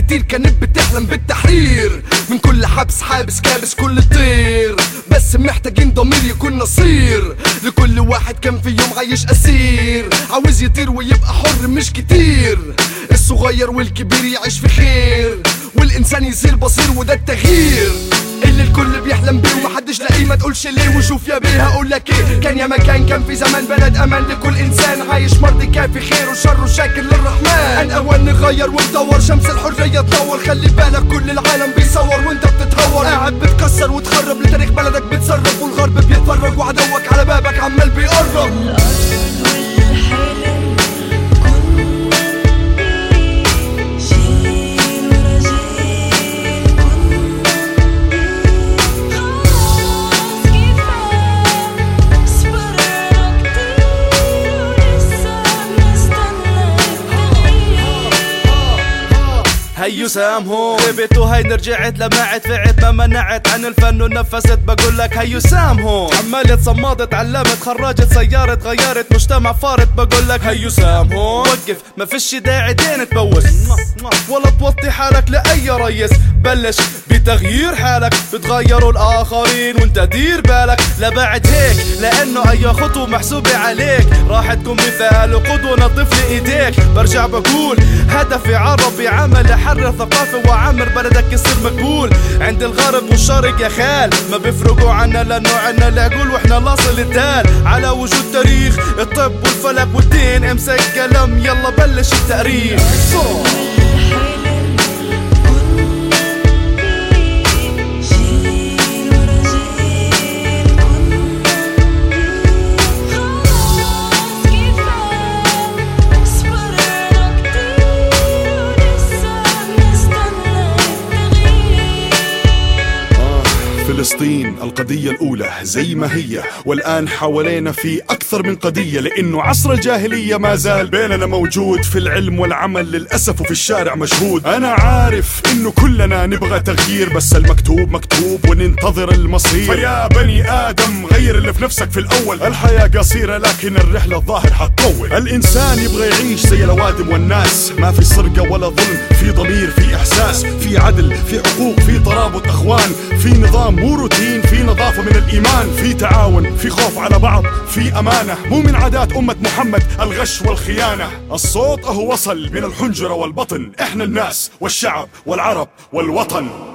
كتير كانت بتحلم بالتحرير، من كل حبس حابس كابس كل الطير، بس محتاجين ضمير يكون نصير لكل واحد كان في يوم عايش اسير، عاوز يطير ويبقى حر مش كتير، الصغير والكبير يعيش في خير، والانسان يصير بصير وده التغيير اللي الكل بيحلم بيه ومحدش لاقيه. ما تقولش ليه وشوف يا بيه هقولك ايه، كان يا مكان كان في زمان بلد امان لكل انسان عايش مرضي كافي خير وشر شاكر للرحمن. ان اوان نغير وندور شمس الحريه تنور، خلي بالك كل العالم بيصور وانت بتتهور، قاعد بتكسر وتخرب لتاريخ بلدك بتسرب، والغرب بيتفرج وعدوك على بابك عمال بيقرب. هيو سامهم غبت وهيني رجعت لمعت فعت ما منعت عن الفن ونفست بقولك هيو سامهم، عمالت صمادت علمت خرجت سيارت غيرت مجتمع فارت بقولك هيو سامهم. وقف ما فيش داعي دين تبوس ولا توطي حالك لأي ريس، بلش بتغيير حالك بتغيروا الآخرين وانت دير بالك لبعد هيك، لأنه أي خطوة محسوبة عليك راح تكون مثال وقدوة نظف لإيديك. برجع بقول هدفي عربي عمل حرر ثقافة وعمر بلدك يصير مقبول عند الغرب والشرق يا خال، ما بيفرقوا عنا لأنه عنا العقول واحنا لاصل التال على وجود تاريخ الطب والفلك والدين. امسك قلم يلا بلش التاريخ. فلسطين القضية الأولى زي ما هي، والآن حوالينا في أكثر من قضية، لأنه عصر الجاهلية ما زال بيننا موجود في العلم والعمل للأسف وفي الشارع مشهود. أنا عارف إنه كلنا نبغى تغيير بس المكتوب مكتوب وننتظر المصير، فيا بني آدم غير اللي في نفسك في الأول، الحياة قصيرة لكن الرحلة الظاهر حتطول. الإنسان يبغى يعيش زي الأوادم والناس، ما في سرقة ولا ظلم، في ضمير في إحساس، في عدل في حقوق في ترابط أخوان، في نظام مو روتين، في نظافة من الإيمان، في تعاون، في خوف على بعض، في أمانة، مو من عادات أمة محمد الغش والخيانة. الصوت أهو وصل من الحنجرة والبطن، إحنا الناس والشعب والعرب والوطن.